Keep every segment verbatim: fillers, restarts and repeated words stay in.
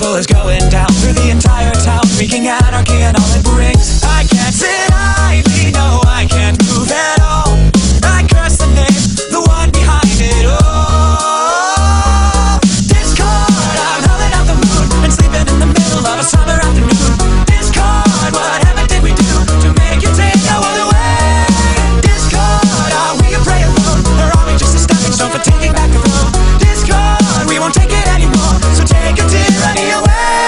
trouble is going down through the entire town, wreaking anarchy and all it brings. I can't sit idly, no, I can't move at all. I curse the name, the one behind it all. Discord, I'm howling out the moon and sleeping in the middle of a summer afternoon. Discord, what heaven did we do to make you take our world away? Discord, are we a prey alone, or are we just a stepping stone for taking back the throne? Discord, we won't take it anymore, so take a tyranny away.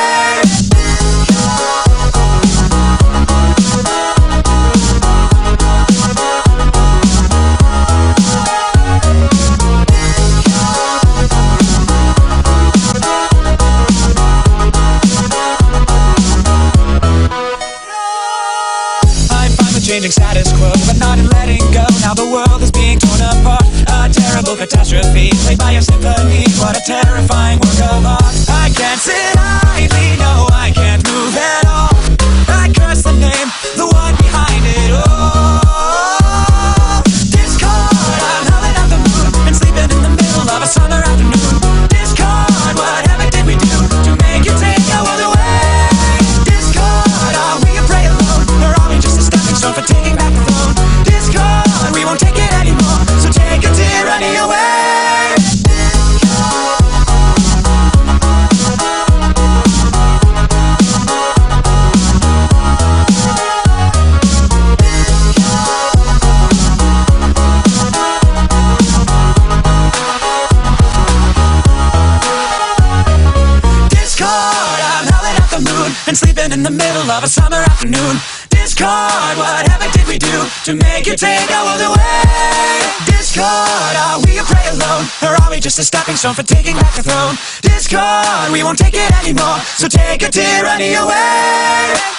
Changing status quo, but not in letting go. Now the world is being torn apart, a terrible catastrophe played by a symphony. What a terrifying work of art. I can't sit idly, no, I can't move at all. I curse the name, the one behind it all. Discord, I'm howling at the moon and sleeping in the middle of a summer afternoon. Discord, what heaven did we do to make you take our world away? Discord, are we a prey alone, or are we just a stepping stone for taking back the throne? Discord, we won't take it anymore, so take a tyranny away. Discord, I'm howling at the moon and sleeping in the middle of a summer afternoon. Discord, what heaven did we do to make you take our world away? Discord, are we a prey alone, or are we just a stepping stone for taking back the throne? Discord, we won't take it anymore, so take a tyranny away.